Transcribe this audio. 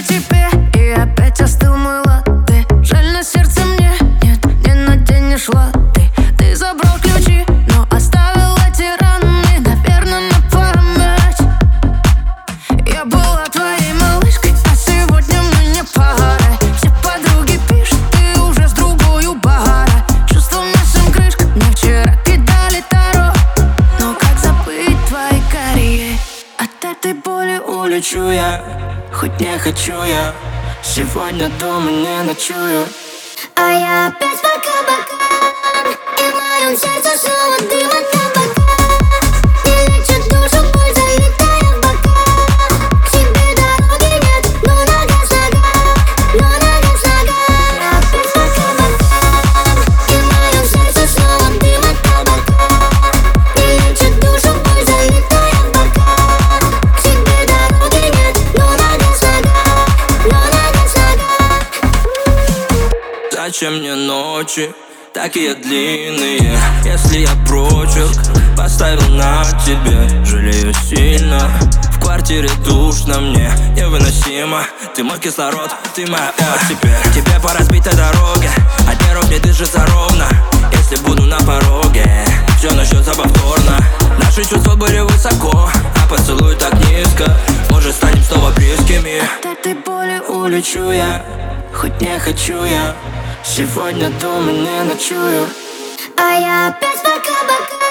тебе, и опять остыл мой латте. Жаль, на сердце мне нет, не наденешь латы. Ты забрал ключи, но оставил эти раны, наверное, на память. Я была твоей малышкой, а сегодня мы не пара. Все подруги пишут, ты уже с другою бара. Чувство мясом крышка, мне вчера кидали таро. Но как забыть твои карие? От этой боли улечу я, хоть не хочу я. Сегодня дома не ночую. А я опять пока-пока, и в моем сердце снова дым от табака. Не лечит душу боль, залетая в бока. К себе дороги нет, но нога с нога, но нога с нога. Я опять пока-пока, и в моем сердце снова дым от табака. Не лечит душу боль, залетая в бока. К себе дороги нет, но нога с нога, но нога с нога. Зачем мне ночи такие длинные, если я прочерк поставил на тебе? Жалею сильно, в квартире душно мне, невыносимо. Ты мой кислород, ты моя теперь. Тебе по разбитой дороге, одни рук не дышится ровно. Если буду на пороге, все начнется повторно. Наши чувства были высоко, а поцелуй так низко. Может, станем снова близкими. От этой боли улечу я, хоть не хочу я. Сегодня дома не ночую. А я опять пока-пока,